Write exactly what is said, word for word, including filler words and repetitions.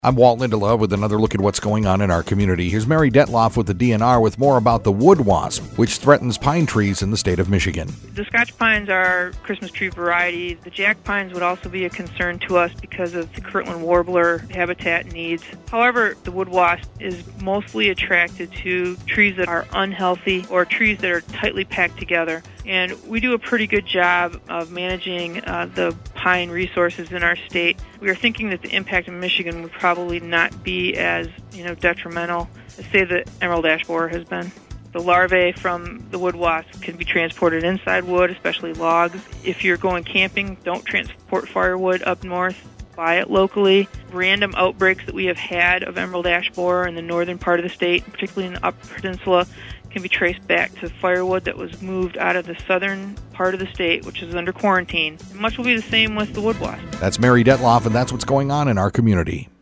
I'm Walt Lindelof with another look at what's going on in our community. Here's Mary Detloff with the D N R with more about the wood wasp, which threatens pine trees in the state of Michigan. The Scotch pines are Christmas tree variety. The jack pines would also be a concern to us because of the Kirtland warbler habitat needs. However, the wood wasp is mostly attracted to trees that are unhealthy or trees that are tightly packed together. And we do a pretty good job of managing uh, the pine resources in our state. We are thinking that the impact in Michigan would probably not be as, you know, detrimental as, say, the emerald ash borer has been. The larvae from the wood wasp can be transported inside wood, especially logs. If you're going camping, don't transport firewood up north. Buy it locally. Random outbreaks that we have had of emerald ash borer in the northern part of the state, particularly in the Upper Peninsula, can be traced back to firewood that was moved out of the southern part of the state, which is under quarantine. And much will be the same with the wood wasp. That's Mary Detloff, and that's what's going on in our community.